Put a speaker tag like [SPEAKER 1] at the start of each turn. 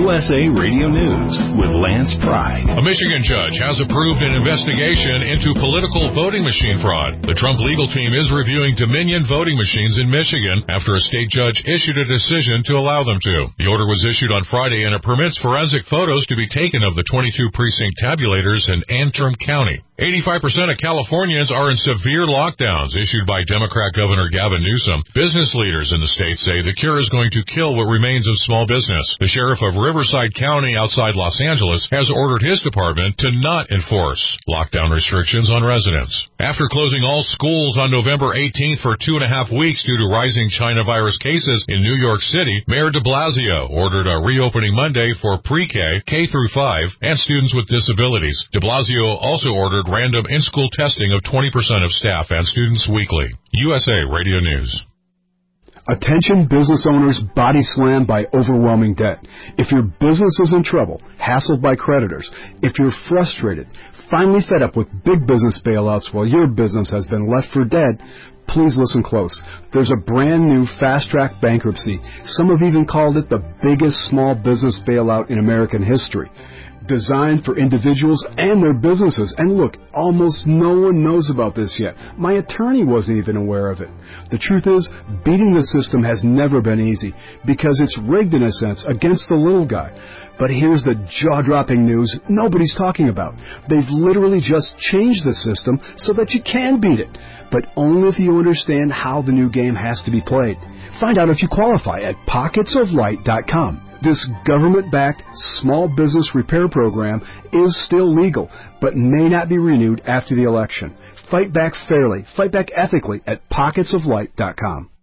[SPEAKER 1] USA Radio News with Lance Pry.
[SPEAKER 2] A Michigan judge has approved an investigation into political voting machine fraud. The Trump legal team is reviewing Dominion voting machines in Michigan after a state judge issued a decision to allow them to. The order was issued on Friday, and it permits forensic photos to be taken of the 22 precinct tabulators in Antrim County. 85% of Californians are in severe lockdowns issued by Democrat Governor Gavin Newsom. Business leaders in the state say the cure is going to kill what remains of small business. The sheriff of Riverside County outside Los Angeles has ordered his department to not enforce lockdown restrictions on residents. After closing all schools on November 18th for 2.5 weeks due to rising China virus cases in New York City, Mayor de Blasio ordered a reopening Monday for pre-K, K through 5, and students with disabilities. De Blasio also ordered random in-school testing of 20% of staff and students weekly. USA Radio News.
[SPEAKER 3] Attention business owners body slammed by overwhelming debt. If your business is in trouble, hassled by creditors, if you're frustrated, finally fed up with big business bailouts while your business has been left for dead, please listen close. There's a brand new fast-track bankruptcy. Some have even called it the biggest small business bailout in American history. Designed for individuals and their businesses. And look, almost no one knows about this yet. My attorney wasn't even aware of it. The truth is, beating the system has never been easy because it's rigged in a sense against the little guy. But here's the jaw-dropping news nobody's talking about. They've literally just changed the system so that you can beat it, but only if you understand how the new game has to be played. Find out if you qualify at pocketsoflight.com. This government-backed small business repair program is still legal, but may not be renewed after the election. Fight back fairly, fight back ethically at pocketsoflight.com.